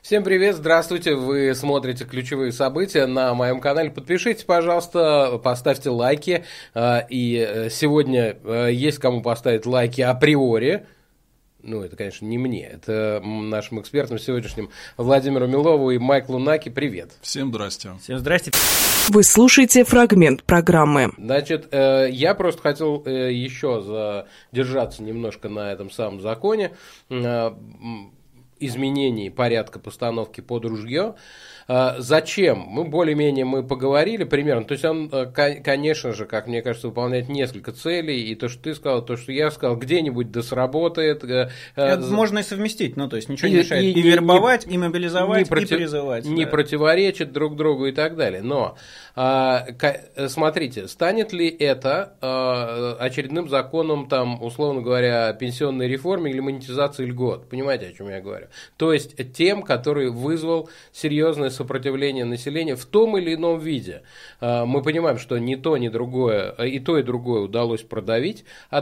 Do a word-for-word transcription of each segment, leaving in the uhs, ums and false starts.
Всем привет, здравствуйте, вы смотрите «Ключевые события» на моем канале. Подпишитесь, пожалуйста, поставьте лайки. И сегодня есть кому поставить лайки априори. Ну, это, конечно, не мне, это нашим экспертам сегодняшним Владимиру Милову и Майклу Наки. Привет. Всем здрасте. Всем здрасте. Вы слушаете фрагмент программы. Значит, я просто хотел еще задержаться немножко на этом самом законе изменений порядка постановки под ружье. Зачем? Мы более-менее мы поговорили примерно. То есть он, конечно же, как мне кажется, выполняет несколько целей. И то, что ты сказал, то, что я сказал, где-нибудь да сработает. Это можно и совместить. Ну, то есть ничего не мешает и, и, и вербовать, и, и мобилизовать, не против, и призывать. Не да. противоречит друг другу и так далее. Но смотрите, станет ли это очередным законом, там, условно говоря, пенсионной реформы или монетизации льгот? Понимаете, о чем я говорю? То есть тем, который вызвал серьезное сопротивление населения в том или ином виде. Мы понимаем, что ни то, ни другое, и то, и другое удалось продавить,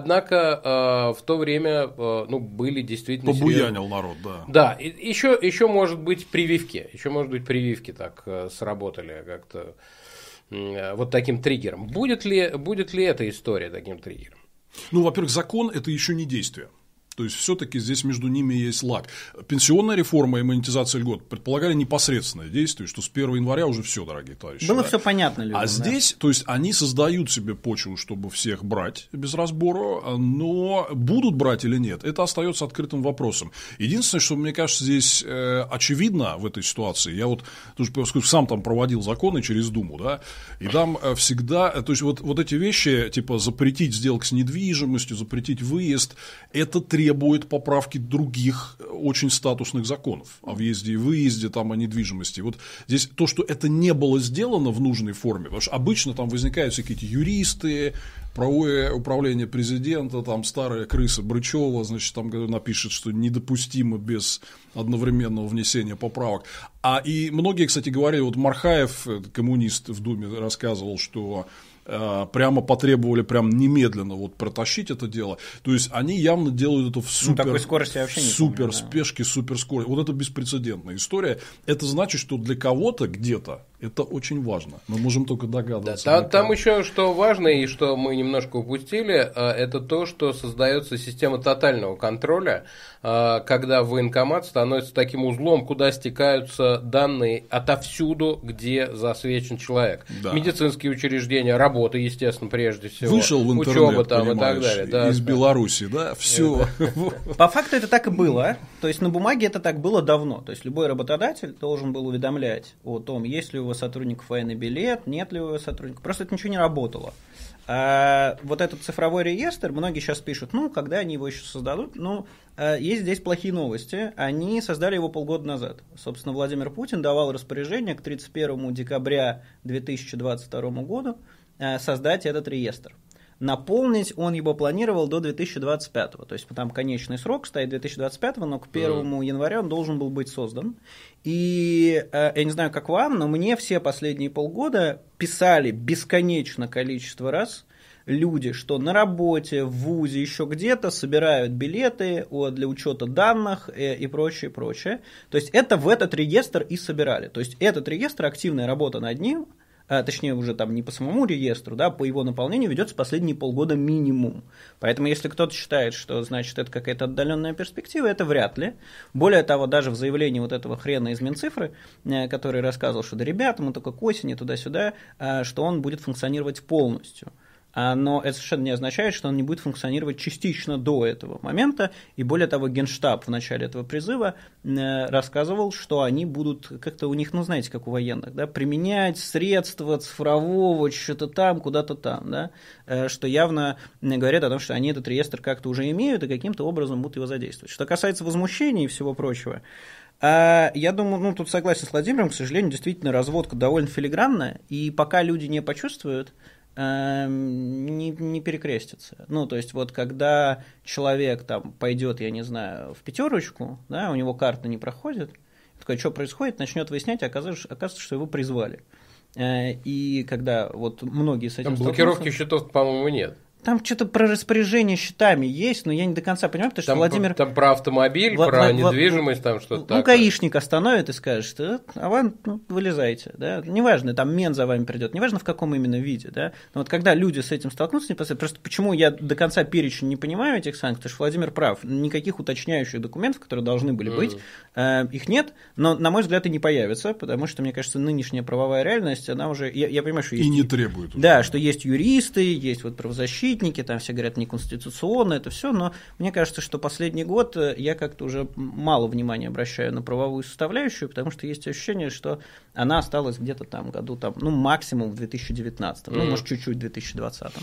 однако в то время ну, были действительно... Побуянил серьезные... народ, да. Да, еще, еще может быть прививки, еще может быть прививки так сработали как-то вот таким триггером. Будет ли, будет ли эта история таким триггером? Ну, во-первых, закон – это еще не действие. То есть, все-таки здесь между ними есть лаг. Пенсионная реформа и монетизация льгот предполагали непосредственное действие, что с первого января уже все, дорогие товарищи. Было да. все понятно людям. А здесь, да. то есть, они создают себе почву, чтобы всех брать без разбора, но будут брать или нет, это остается открытым вопросом. Единственное, что мне кажется здесь э, очевидно в этой ситуации, я вот тоже, поскольку сам там проводил законы через Думу, да, и там всегда, то есть, вот, вот эти вещи, типа запретить сделки с недвижимостью, запретить выезд, это требует требует поправки других очень статусных законов о въезде и выезде, там, о недвижимости. Вот здесь то, что это не было сделано в нужной форме, потому что обычно там возникают всякие эти юристы, правовое управление президента, там старая крыса Брычева, значит, там напишет, что недопустимо без одновременного внесения поправок. А и многие, кстати, говорили, вот Мархаев, коммунист в Думе, рассказывал, что прямо потребовали прям немедленно вот протащить это дело. То есть они явно делают это в супер, ну, такой скорости я вообще не супер помню, спешке, да. супер скорости. Вот это беспрецедентная история. Это значит, что для кого-то где-то это очень важно. Мы можем только догадываться. Да, там, там еще что важно и что мы немножко упустили, это то, что создается система тотального контроля, когда военкомат становится таким узлом, куда стекаются данные отовсюду, где засвечен человек. Да. Медицинские учреждения, работа, естественно, прежде всего. Вышел в интернет, учеба там и так далее. Да, из да. Беларуси, да, все. По факту это так и было. То есть на бумаге это так было давно. То есть любой работодатель должен был уведомлять о том, есть ли у вас сотрудников военный билет, нет ли у вас сотрудников. Просто это ничего не работало. А вот этот цифровой реестр, многие сейчас пишут, ну, когда они его еще создадут, ну, есть здесь плохие новости. Они создали его полгода назад. Собственно, Владимир Путин давал распоряжение к тридцать первому декабря две тысячи двадцать второму году создать этот реестр. Наполнить он его планировал до две тысячи двадцать пятого. То есть там конечный срок стоит две тысячи двадцать пятого, но к первому января он должен был быть создан. И я не знаю, как вам, но мне все последние полгода писали бесконечно количество раз люди, что на работе, в вузе, еще где-то собирают билеты для учета данных и прочее, прочее. То есть это в этот реестр и собирали. То есть этот реестр, активная работа над ним, а, точнее уже там не по самому реестру, да, по его наполнению ведется последние полгода минимум. Поэтому если кто-то считает, что значит это какая-то отдаленная перспектива, это вряд ли. Более того, даже в заявлении вот этого хрена из Минцифры, который рассказывал, что да, ребята, мы только к осени туда-сюда, что он будет функционировать полностью. Но это совершенно не означает, что он не будет функционировать частично до этого момента. И более того, Генштаб в начале этого призыва рассказывал, что они будут как-то у них, ну знаете, как у военных, да, применять средства цифрового, что-то там, куда-то там, да, что явно говорят о том, что они этот реестр как-то уже имеют и каким-то образом будут его задействовать. Что касается возмущений и всего прочего, я думаю, ну тут согласен с Владимиром, к сожалению, действительно разводка довольно филигранная, и пока люди не почувствуют, Не, не перекрестится. Ну, то есть, вот когда человек там пойдет, я не знаю, в пятерочку, да, у него карта не проходит, такой, что происходит, начнет выяснять, оказывается, оказывается, что его призвали. И когда вот многие с этим там блокировки счетов, по-моему, нет. там что-то про распоряжение счетами есть, но я не до конца понимаю, потому что там, Владимир... Там про автомобиль, Вла- про Вла- недвижимость, там что-то Ну, такое. гаишник остановит и скажет, что а вам, ну, вылезайте, да, неважно, там мент за вами придет, неважно в каком именно виде, да, но вот когда люди с этим столкнутся, непосредственно, просто почему я до конца перечень не понимаю этих санкций, потому что Владимир прав, никаких уточняющих документов, которые должны были быть, mm. э, их нет, но, на мой взгляд, и не появится, потому что, мне кажется, нынешняя правовая реальность, она уже, я, я понимаю, что есть... И не требует. Да, что есть юристы, есть вот правозащитники, там все говорят неконституционно, это все, но мне кажется, что последний год я как-то уже мало внимания обращаю на правовую составляющую, потому что есть ощущение, что она осталась где-то там году, там, ну, максимум в две тысячи девятнадцатом, mm. ну, может, чуть-чуть в две тысячи двадцатом.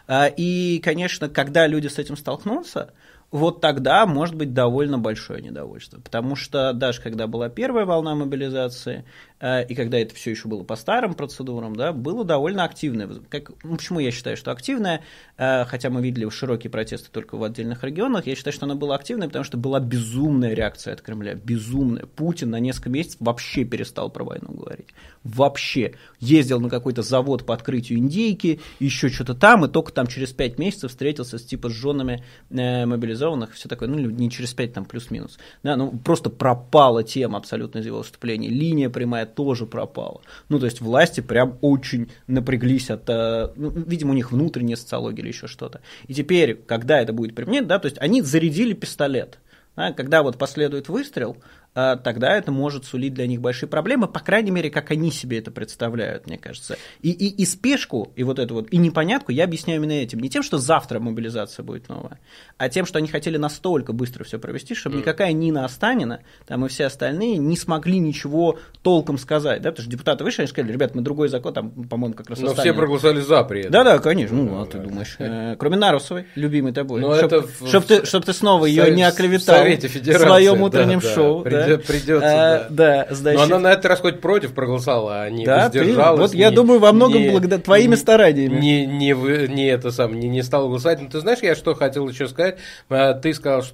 И, конечно, когда люди с этим столкнутся, вот тогда может быть довольно большое недовольство, потому что даже когда была первая волна мобилизации, и когда это все еще было по старым процедурам, да, было довольно активное. Как, ну, почему я считаю, что активное, хотя мы видели широкие протесты только в отдельных регионах, я считаю, что оно было активное, потому что была безумная реакция от Кремля, безумная. Путин на несколько месяцев вообще перестал про войну говорить. Вообще. Ездил на какой-то завод по открытию индейки, еще что-то там, и только там через пять месяцев встретился с типа с женами э, мобилизованных, все такое, ну не через пять, там плюс-минус. Да, ну просто пропала тема абсолютно из его выступления, линия прямая тоже пропала. Ну, то есть власти прям очень напряглись от, ну, видимо, у них внутренняя социология или еще что-то. И теперь, когда это будет применять, да, то есть они зарядили пистолет. Да, когда вот последует выстрел, тогда это может сулить для них большие проблемы, по крайней мере, как они себе это представляют, мне кажется. И, и, и спешку, и вот эту вот, и непонятку я объясняю именно этим. Не тем, что завтра мобилизация будет новая, а тем, что они хотели настолько быстро все провести, чтобы mm. никакая Нина Останина, там и все остальные не смогли ничего толком сказать. Да? Потому что депутаты вышли, они сказали, ребят, мы другой закон, там, по-моему, как раз Но Останина. все проголосовали за при этом. Да-да, конечно. Ну, а ты думаешь. Кроме Нарусовой, любимой тобой. Чтобы чтоб ты, чтоб ты снова ее не оклеветал в своем утреннем да, шоу. Да. Да? Придется, а, да. да значит... Но она на этот раз хоть против проголосовала, а не да, воздержалась. Ты, вот не, я думаю, во многом не, благодаря твоими не, стараниями. Не, не, не, не это сам, не, не стала голосовать. Но ты знаешь, я что хотел еще сказать? Ты сказал,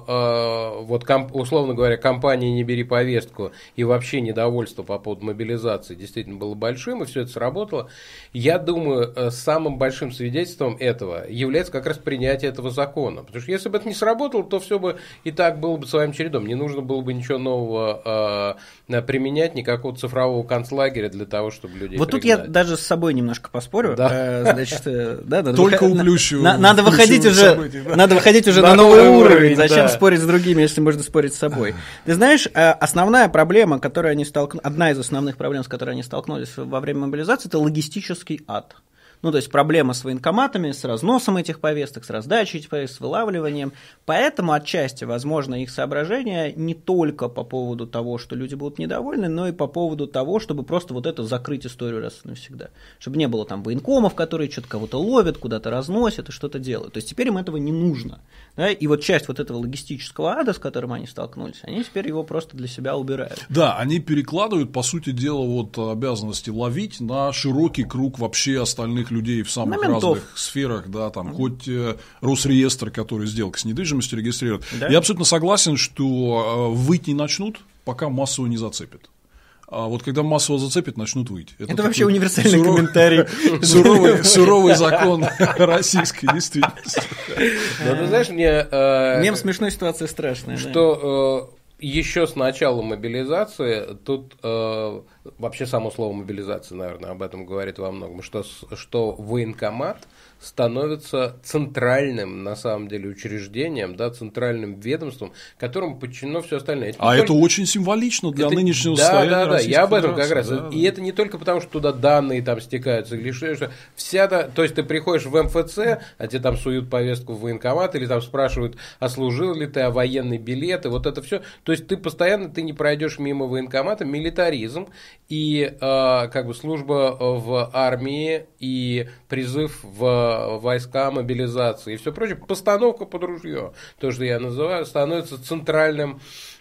что э, вот комп, условно говоря, компания «Не бери повестку» и вообще недовольство по поводу мобилизации действительно было большим, и все это сработало. Я думаю, самым большим свидетельством этого является как раз принятие этого закона. Потому что если бы это не сработало, то все бы и так было бы своим чередом. Не нужно было бы ничего нового э, применять, никакого цифрового концлагеря для того, чтобы людей вот пригнать. Тут я даже с собой немножко поспорю. Да. Э, значит, э, да, надо Только выход... у Плющева. на, надо, выходить уже, событий, да? надо выходить уже на новый уровень. Зачем да. спорить с другими, если можно спорить с собой? Ты знаешь, основная проблема, которой они столкнулись, одна из основных проблем, с которой они столкнулись во время мобилизации, это логистический ад. Ну, то есть проблема с военкоматами, с разносом этих повесток, с раздачей этих повесток, с вылавливанием. Поэтому отчасти, возможно, их соображения не только по поводу того, что люди будут недовольны, но и по поводу того, чтобы просто вот это закрыть историю раз и навсегда. Чтобы не было там военкомов, которые что-то кого-то ловят, куда-то разносят и что-то делают. То есть теперь им этого не нужно. Да? И вот часть вот этого логистического ада, с которым они столкнулись, они теперь его просто для себя убирают. Да, они перекладывают, по сути дела, вот обязанности ловить на широкий круг вообще остальных людей в самых разных сферах, да, там, mm-hmm. хоть э, Росреестр, который сделки с недвижимостью регистрирует. Да? Я абсолютно согласен, что э, выть не начнут, пока массово не зацепят. А вот когда массово зацепят, начнут выть. Это, Это вообще универсальный суров... комментарий. Суровый, суровый закон российской действительности. Но ты знаешь, мне... Мем смешной ситуации страшная. Что еще с начала мобилизации тут... Вообще само слово мобилизация, наверное, об этом говорит во многом, что, что военкомат становится центральным, на самом деле, учреждением, да, центральным ведомством, которому подчинено все остальное. Это а только... это очень символично для это... да, нынешнего состояния. Да, да, да, я об этом как раз. Да, и да. это не только потому, что туда данные там стекаются, или что, вся, да, то есть ты приходишь в эм эф цэ, а тебе там суют повестку в военкомат, или там спрашивают, а служил ли ты, а военный билет, и вот это все. То есть ты постоянно ты не пройдешь мимо военкомата, милитаризм. И э, как бы служба в армии, и призыв в войска, мобилизации, и все прочее, постановка под ружье, то, что я называю, становится центральным,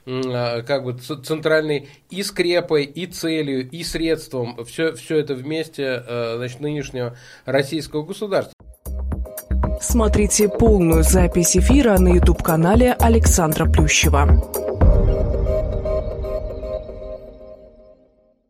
э, как бы центральной и скрепой, и целью, и средством, все, все это вместе, э, значит, нынешнего российского государства. Смотрите полную запись эфира на ютуб-канале Александра Плющева.